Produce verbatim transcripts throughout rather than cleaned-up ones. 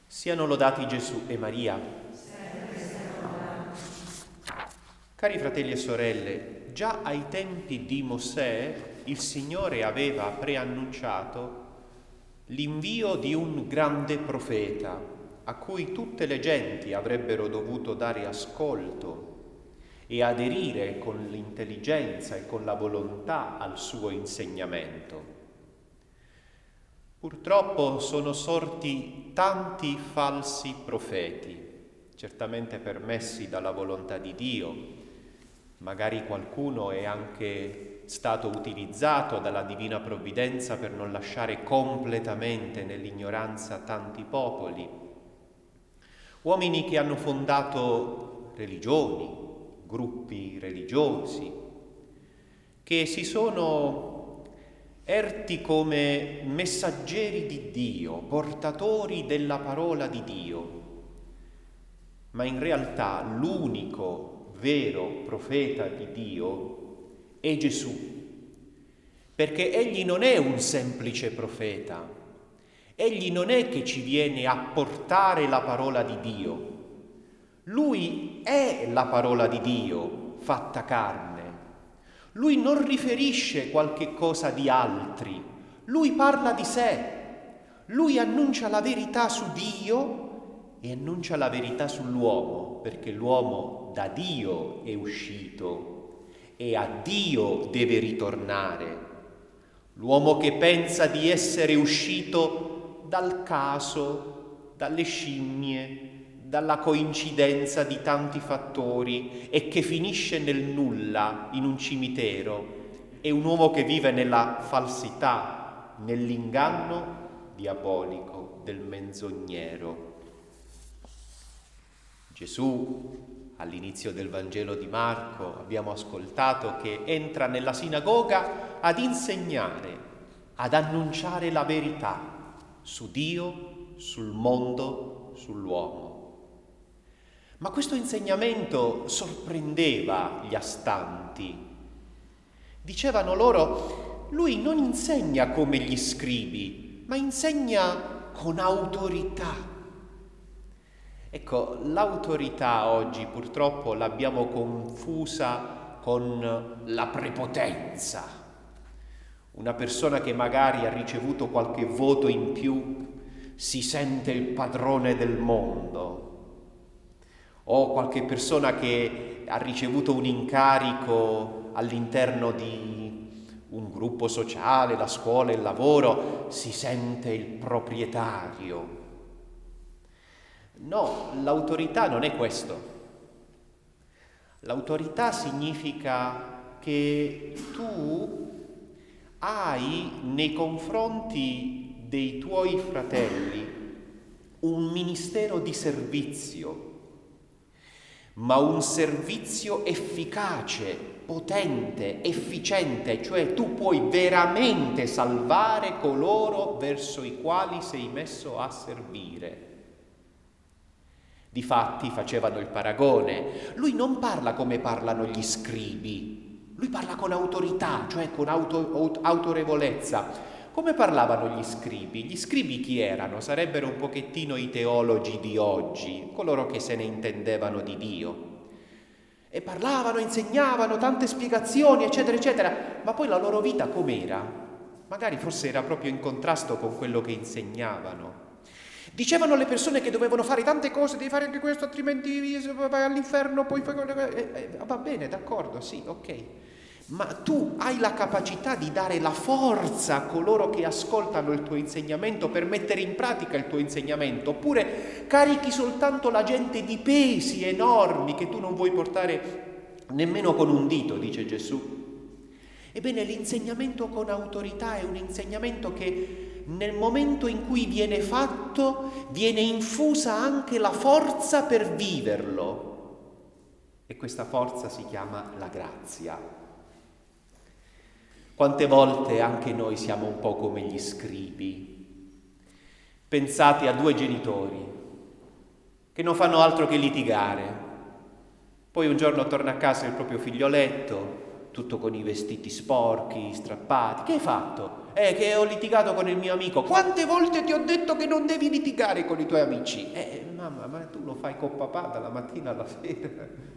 Siano lodati Gesù e Maria. Cari fratelli e sorelle, già ai tempi di Mosè il Signore aveva preannunciato l'invio di un grande profeta a cui tutte le genti avrebbero dovuto dare ascolto e aderire con l'intelligenza e con la volontà al suo insegnamento. Purtroppo sono sorti tanti falsi profeti, certamente permessi dalla volontà di Dio. Magari qualcuno è anche stato utilizzato dalla divina provvidenza per non lasciare completamente nell'ignoranza tanti popoli. Uomini che hanno fondato religioni, gruppi religiosi, che si sono erti come messaggeri di Dio, portatori della parola di Dio, ma in realtà l'unico vero profeta di Dio è Gesù, perché egli non è un semplice profeta, egli non è che ci viene a portare la parola di Dio, lui è la parola di Dio fatta carne. Lui non riferisce qualche cosa di altri, lui parla di sé, lui annuncia la verità su Dio e annuncia la verità sull'uomo, perché l'uomo da Dio è uscito e a Dio deve ritornare. L'uomo che pensa di essere uscito dal caso, dalle scimmie, dalla coincidenza di tanti fattori e che finisce nel nulla in un cimitero, è un uomo che vive nella falsità, nell'inganno diabolico del menzognero. Gesù, all'inizio del Vangelo di Marco, abbiamo ascoltato che entra nella sinagoga ad insegnare, ad annunciare la verità su Dio, sul mondo, sull'uomo. Ma questo insegnamento sorprendeva gli astanti. Dicevano loro, lui non insegna come gli scribi, ma insegna con autorità. Ecco, l'autorità oggi purtroppo l'abbiamo confusa con la prepotenza. Una persona che magari ha ricevuto qualche voto in più si sente il padrone del mondo. O qualche persona che ha ricevuto un incarico all'interno di un gruppo sociale, la scuola, il lavoro, si sente il proprietario. No, l'autorità non è questo. L'autorità significa che tu hai nei confronti dei tuoi fratelli un ministero di servizio, ma un servizio efficace, potente, efficiente, cioè tu puoi veramente salvare coloro verso i quali sei messo a servire. Difatti facevano il paragone, lui non parla come parlano gli scribi, lui parla con autorità, cioè con auto, autorevolezza. Come parlavano gli scribi? Gli scribi chi erano? Sarebbero un pochettino i teologi di oggi, coloro che se ne intendevano di Dio. E parlavano, insegnavano, tante spiegazioni, eccetera, eccetera. Ma poi la loro vita com'era? Magari forse era proprio in contrasto con quello che insegnavano. Dicevano alle persone che dovevano fare tante cose, devi fare anche questo, altrimenti vai all'inferno, poi fai... Eh, eh, va bene, d'accordo, sì, ok. Ma tu hai la capacità di dare la forza a coloro che ascoltano il tuo insegnamento per mettere in pratica il tuo insegnamento, oppure carichi soltanto la gente di pesi enormi che tu non vuoi portare nemmeno con un dito, dice Gesù. Ebbene, l'insegnamento con autorità è un insegnamento che nel momento in cui viene fatto viene infusa anche la forza per viverlo. E questa forza si chiama la grazia. Quante volte anche noi siamo un po' come gli scribi. Pensate a due genitori che non fanno altro che litigare. Poi un giorno torna a casa il proprio figlioletto tutto con i vestiti sporchi, strappati. Che hai fatto? Eh, che ho litigato con il mio amico. Quante volte ti ho detto che non devi litigare con i tuoi amici? Eh, mamma, ma tu lo fai con papà dalla mattina alla sera.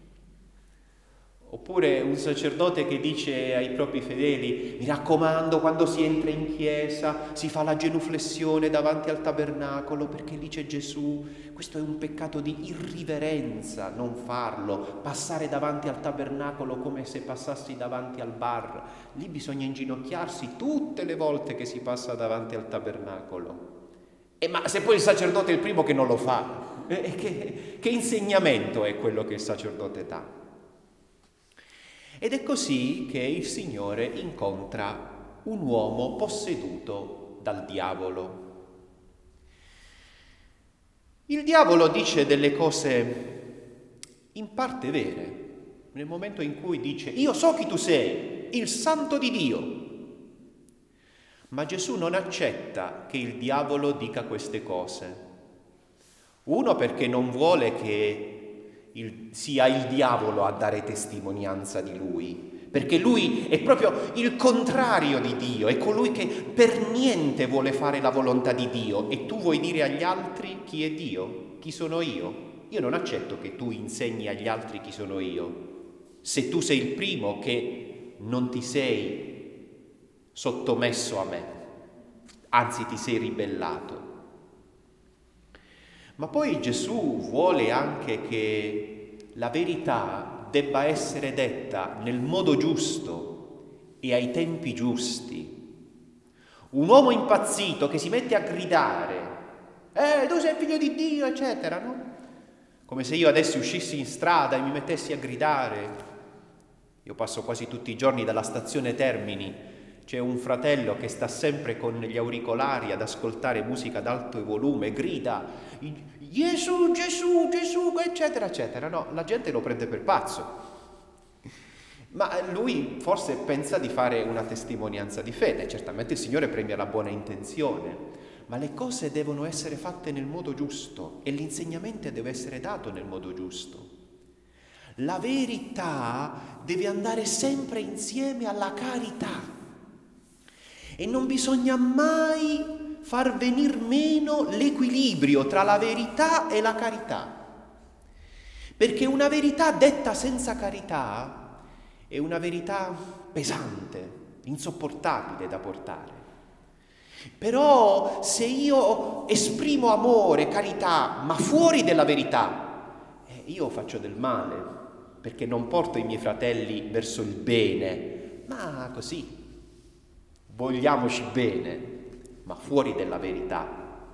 Oppure un sacerdote che dice ai propri fedeli: mi raccomando, quando si entra in chiesa si fa la genuflessione davanti al tabernacolo perché lì c'è Gesù. Questo è un peccato di irriverenza, non farlo, passare davanti al tabernacolo come se passassi davanti al bar. Lì bisogna inginocchiarsi tutte le volte che si passa davanti al tabernacolo. E ma se poi il sacerdote è il primo che non lo fa, eh, che, che insegnamento è quello che il sacerdote dà? Ed è così che il Signore incontra un uomo posseduto dal diavolo. Il diavolo dice delle cose in parte vere, nel momento in cui dice: io so chi tu sei, il Santo di Dio. Ma Gesù non accetta che il diavolo dica queste cose. Uno, perché non vuole che Il, sia il diavolo a dare testimonianza di lui, perché lui è proprio il contrario di Dio, è colui che per niente vuole fare la volontà di Dio. E tu vuoi dire agli altri chi è Dio? Chi sono io? Io non accetto che tu insegni agli altri chi sono io, se tu sei il primo che non ti sei sottomesso a me, anzi ti sei ribellato. Ma poi Gesù vuole anche che la verità debba essere detta nel modo giusto e ai tempi giusti. Un uomo impazzito che si mette a gridare: eh, tu sei figlio di Dio, eccetera, no? Come se io adesso uscissi in strada e mi mettessi a gridare. Io passo quasi tutti i giorni dalla stazione Termini. C'è un fratello che sta sempre con gli auricolari ad ascoltare musica ad alto volume, grida: Gesù, Gesù, Gesù, eccetera, eccetera. No, la gente lo prende per pazzo. Ma lui forse pensa di fare una testimonianza di fede. Certamente il Signore premia la buona intenzione, ma le cose devono essere fatte nel modo giusto e l'insegnamento deve essere dato nel modo giusto. La verità deve andare sempre insieme alla carità. E non bisogna mai far venir meno l'equilibrio tra la verità e la carità. Perché una verità detta senza carità è una verità pesante, insopportabile da portare. Però se io esprimo amore, carità, ma fuori della verità, eh, io faccio del male, perché non porto i miei fratelli verso il bene, ma così. Vogliamoci bene, ma fuori della verità.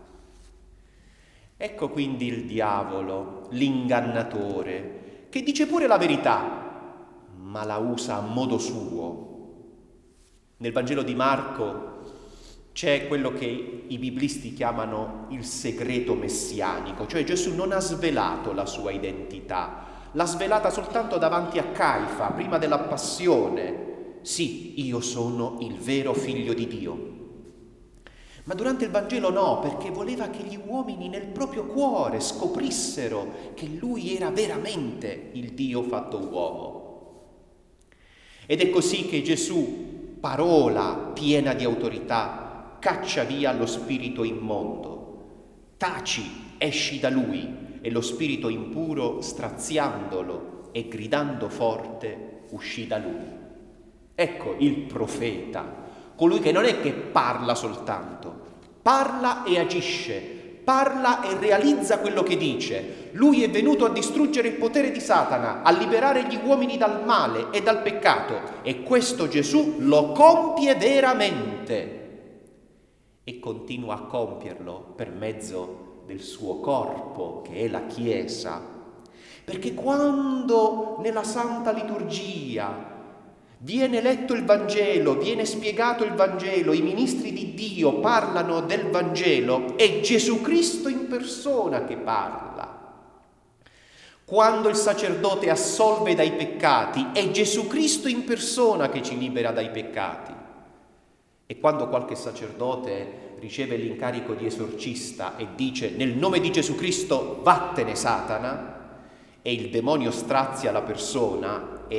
Ecco quindi il diavolo, l'ingannatore, che dice pure la verità, ma la usa a modo suo. Nel Vangelo di Marco c'è quello che i biblisti chiamano il segreto messianico, cioè Gesù non ha svelato la sua identità, l'ha svelata soltanto davanti a Caifa, prima della passione. Sì, io sono il vero figlio di Dio. Ma durante il Vangelo no, perché voleva che gli uomini nel proprio cuore scoprissero che lui era veramente il Dio fatto uomo. Ed è così che Gesù, parola piena di autorità, caccia via lo spirito immondo. Taci, esci da lui, e lo spirito impuro, straziandolo e gridando forte, uscì da lui. Ecco il profeta, colui che non è che parla soltanto, parla e agisce, parla e realizza quello che dice. Lui è venuto a distruggere il potere di Satana, a liberare gli uomini dal male e dal peccato, e questo Gesù lo compie veramente e continua a compierlo per mezzo del suo corpo, che è la Chiesa. Perché quando nella Santa Liturgia viene letto il Vangelo, viene spiegato il Vangelo, i ministri di Dio parlano del Vangelo, è Gesù Cristo in persona che parla. Quando il sacerdote assolve dai peccati, è Gesù Cristo in persona che ci libera dai peccati. E quando qualche sacerdote riceve l'incarico di esorcista e dice: nel nome di Gesù Cristo vattene Satana, e il demonio strazia la persona e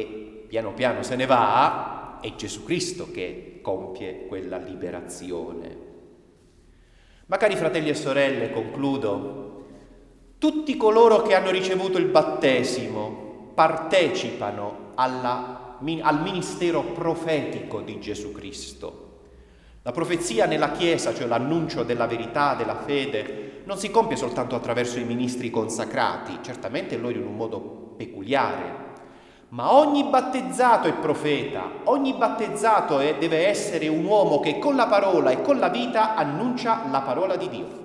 piano piano se ne va, è Gesù Cristo che compie quella liberazione. Ma cari fratelli e sorelle, concludo, tutti coloro che hanno ricevuto il battesimo partecipano alla, al ministero profetico di Gesù Cristo. La profezia nella Chiesa, cioè l'annuncio della verità, della fede, non si compie soltanto attraverso i ministri consacrati, certamente loro in un modo peculiare, ma ogni battezzato è profeta, ogni battezzato è, deve essere un uomo che con la parola e con la vita annuncia la parola di Dio.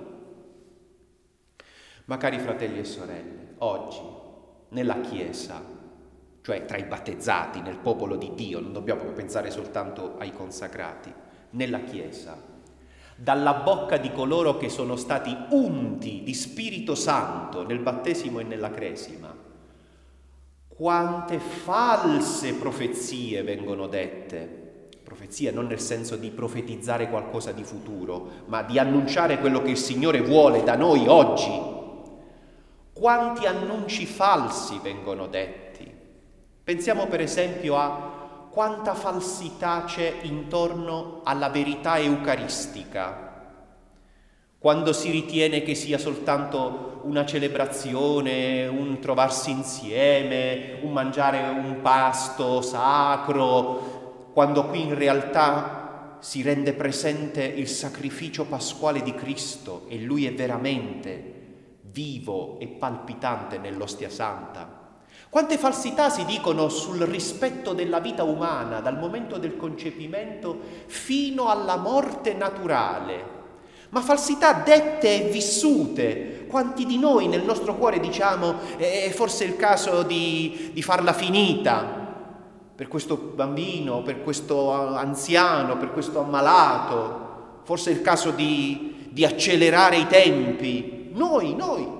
Ma cari fratelli e sorelle, oggi nella Chiesa, cioè tra i battezzati, nel popolo di Dio, non dobbiamo pensare soltanto ai consacrati, nella Chiesa, dalla bocca di coloro che sono stati unti di Spirito Santo nel battesimo e nella cresima, quante false profezie vengono dette. Profezie non nel senso di profetizzare qualcosa di futuro, ma di annunciare quello che il Signore vuole da noi oggi. Quanti annunci falsi vengono detti. Pensiamo per esempio a quanta falsità c'è intorno alla verità eucaristica, quando si ritiene che sia soltanto una celebrazione, un trovarsi insieme, un mangiare un pasto sacro, quando qui in realtà si rende presente il sacrificio pasquale di Cristo e Lui è veramente vivo e palpitante nell'ostia santa. Quante falsità si dicono sul rispetto della vita umana dal momento del concepimento fino alla morte naturale, ma falsità dette e vissute. Quanti di noi nel nostro cuore diciamo è forse il caso di, di farla finita per questo bambino, per questo anziano, per questo ammalato, forse è il caso di, di accelerare i tempi. Noi, noi.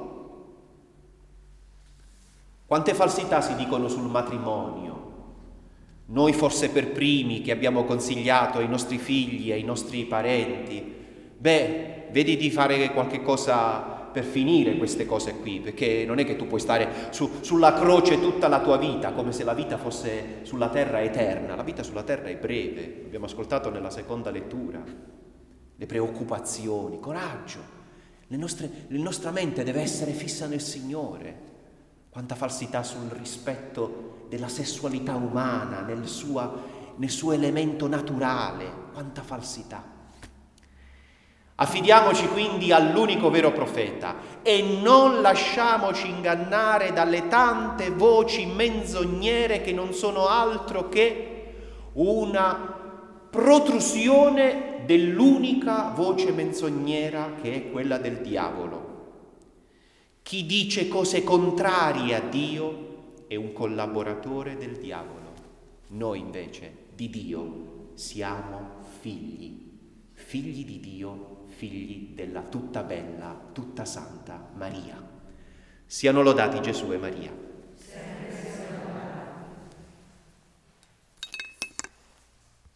Quante falsità si dicono sul matrimonio? Noi forse per primi che abbiamo consigliato ai nostri figli, ai nostri parenti, beh, vedi di fare qualche cosa per finire queste cose qui, perché non è che tu puoi stare su, sulla croce tutta la tua vita, come se la vita fosse sulla terra eterna. La vita sulla terra è breve, abbiamo ascoltato nella seconda lettura. Le preoccupazioni, coraggio, le nostre, la nostra mente deve essere fissa nel Signore. Quanta falsità sul rispetto della sessualità umana, nel, sua, nel suo elemento naturale, quanta falsità. Affidiamoci quindi all'unico vero profeta e non lasciamoci ingannare dalle tante voci menzognere che non sono altro che una protrusione dell'unica voce menzognera che è quella del diavolo. Chi dice cose contrarie a Dio è un collaboratore del diavolo. Noi invece di Dio siamo figli, figli di Dio, figli della tutta bella, tutta santa Maria. Siano lodati Gesù e Maria.